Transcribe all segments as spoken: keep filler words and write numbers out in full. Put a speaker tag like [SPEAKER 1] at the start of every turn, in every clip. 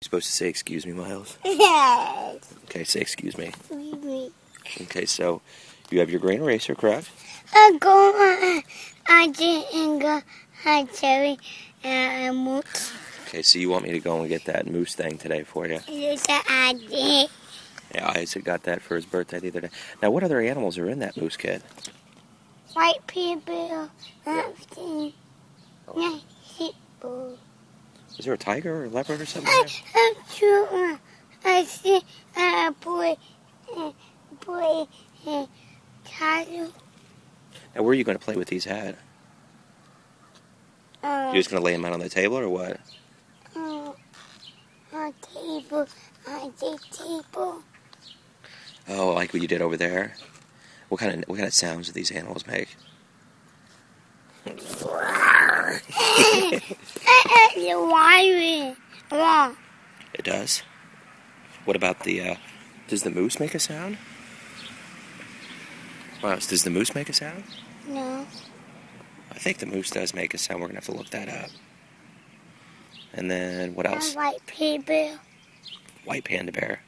[SPEAKER 1] supposed to say excuse me, Miles?
[SPEAKER 2] Yes.
[SPEAKER 1] Okay, say excuse me.
[SPEAKER 2] Me.
[SPEAKER 1] Okay, so you have your green eraser, correct?
[SPEAKER 2] I go on. I didn't go on Cherry and Moose.
[SPEAKER 1] Okay, so you want me to go and get that moose thing today for you?
[SPEAKER 2] Yes, I did.
[SPEAKER 1] Yeah, Isaac got that for his birthday the other day. Now, what other animals are in that moose kit?
[SPEAKER 2] White people, everything. Nice people.
[SPEAKER 1] Is there a tiger or a leopard or something
[SPEAKER 2] I,
[SPEAKER 1] there?
[SPEAKER 2] I'm sure I see a boy, a boy, a child.
[SPEAKER 1] Now, where are you going to play with these at?
[SPEAKER 2] Um,
[SPEAKER 1] You're just going to lay them out on the table or what?
[SPEAKER 2] um, on table, on the table.
[SPEAKER 1] Oh, like what you did over there? What kind of what kind of sounds do these animals make?
[SPEAKER 2] The wiring. Wrong.
[SPEAKER 1] It does. What about the, uh, does the moose make a sound? Miles, does the moose make a sound?
[SPEAKER 2] No.
[SPEAKER 1] I think the moose does make a sound. We're going to have to look that up. And then, what else?
[SPEAKER 2] A white people.
[SPEAKER 1] White panda bear.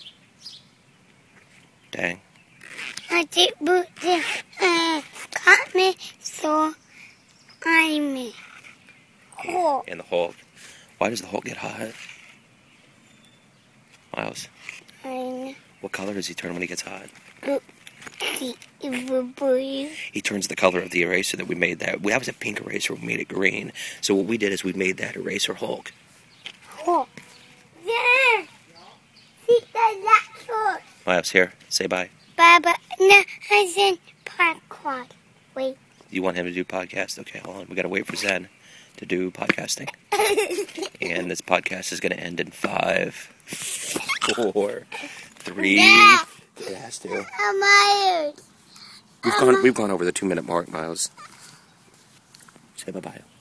[SPEAKER 1] Dang.
[SPEAKER 2] I did put the uh, cut me so I'm hole.
[SPEAKER 1] And the Hulk. Why does the Hulk get hot? Miles,
[SPEAKER 2] I'm
[SPEAKER 1] what color does he turn when he gets hot?
[SPEAKER 2] blue.
[SPEAKER 1] He turns the color of the eraser that we made that. That was a pink eraser. We made it green. So what we did is we made that eraser Hulk.
[SPEAKER 2] Hole. Yeah. See the last
[SPEAKER 1] Miles, here. Say bye.
[SPEAKER 2] Baba, no, I said popcorn. Wait.
[SPEAKER 1] You want him to do podcast? Okay, hold on. We got to wait for Zen to do podcasting. And this podcast is going to end in five, four, three.
[SPEAKER 2] Yeah.
[SPEAKER 1] It has to.
[SPEAKER 2] I'm tired.
[SPEAKER 1] We've gone. We've gone over the two-minute mark, Miles. Say bye-bye.